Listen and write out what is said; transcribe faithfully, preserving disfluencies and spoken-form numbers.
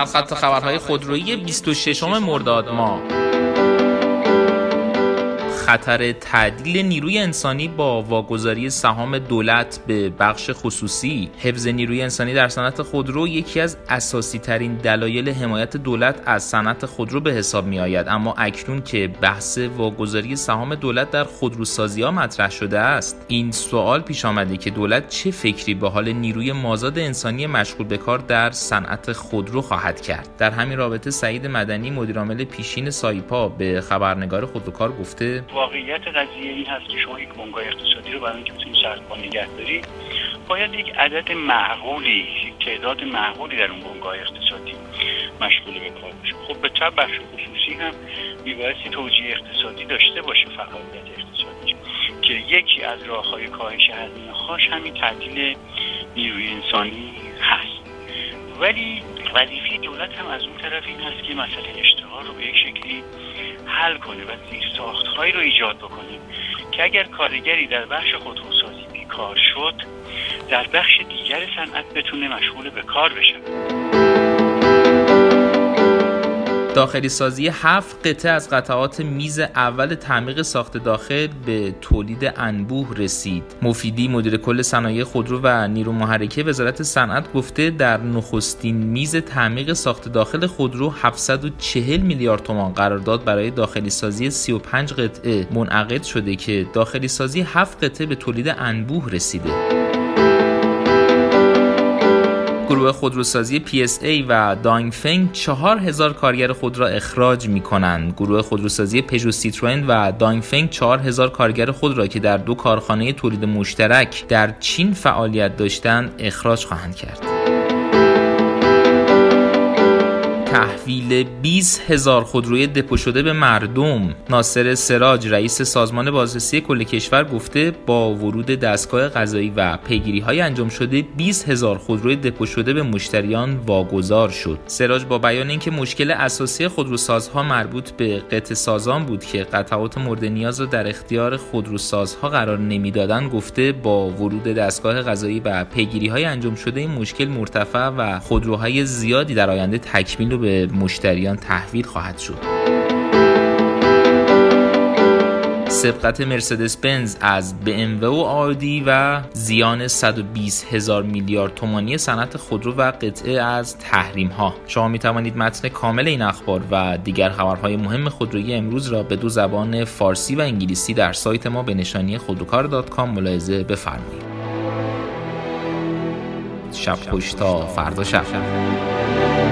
سرخط خبرهای خودرویی بیست و ششم مرداد ماه. خطر تعدیل نیروی انسانی با واگذاری سهام دولت به بخش خصوصی. حفظ نیروی انسانی در صنعت خودرو یکی از اساسی ترین دلایل حمایت دولت از صنعت خودرو به حساب می آید، اما اکنون که بحث واگذاری سهام دولت در خودروسازی‌ها مطرح شده است، این سوال پیش آمده که دولت چه فکری به حال نیروی مازاد انسانی مشغول به کار در صنعت خودرو خواهد کرد. در همین رابطه سعید مدنی مدیرعامل پیشین سایپا به خبرنگار خودروکار گفته: واقعیت قضیه این هست که شما یک بنگاه اقتصادی رو برای اینکه بتونید سرپا نگه دارید، باید یک عدد معقولی، یک تعداد معقولی در اون بنگاه اقتصادی مشغول به کار بشه. خب به طبع بخش خصوصی هم میبایستی توجیه اقتصادی داشته باشه فعالیت اقتصادی، که یکی از راه‌های کاهش هزینه هاش همین تعدیل نیروی انسانی هست. ولی وظیفه دولت هم از اون طرف این هست که مسئله اشتغال رو به یک شکلی حل کنه و زیرساخت‌هایی رو ایجاد بکنه که اگر کارگری در بخش خودروسازی بیکار شد، در بخش دیگر صنعت بتونه مشغول به کار بشه. داخلی سازی هفت قطعه از قطعات میز اول تعمیق ساخت داخل به تولید انبوه رسید. مفیدی مدیر کل صنایع خودرو و نیرو محرکه وزارت صنعت گفته در نخستین میز تعمیق ساخت داخل خودرو هفتصد و چهل میلیارد تومان قرارداد برای داخلی سازی سی و پنج قطعه منعقد شده که داخلی سازی هفت قطعه به تولید انبوه رسیده. گروه خودروسازی پی اس ای و دانگفنگ چهار هزار کارگر خود را اخراج می کنند. گروه خودروسازی پژو سیتروئن و دانگفنگ چهار هزار کارگر خود را که در دو کارخانه تولید مشترک در چین فعالیت داشتند اخراج خواهند کرد. تحویل بیست هزار خودروی دپو شده به مردم. ناصر سراج رئیس سازمان بازرسی کل کشور گفته با ورود دستگاه قضایی و پیگیری‌های انجام شده بیست هزار خودروی دپو شده به مشتریان واگذار شد. سراج با بیان اینکه مشکل اساسی خودروسازها مربوط به قطع سازان بود که قطعات مورد نیاز را در اختیار خودروسازها قرار نمیدادند، گفته با ورود دستگاه قضایی و پیگیری‌های انجام شده این مشکل مرتفع و خودروهای زیادی در آینده تکمیل و به مشتریان تحویل خواهد شد. سبقت مرسدس بنز از بی ام و و آدی و زیان صد و بیست هزار میلیارد تومانی صنعت خودرو و قطعه از تحریم ها. شما می توانید متن کامل این اخبار و دیگر خبرهای مهم خودرویی امروز را به دو زبان فارسی و انگلیسی در سایت ما به نشانی خودروکار دات کام ملاحظه بفرمایید. شب خوش تا فردا شب.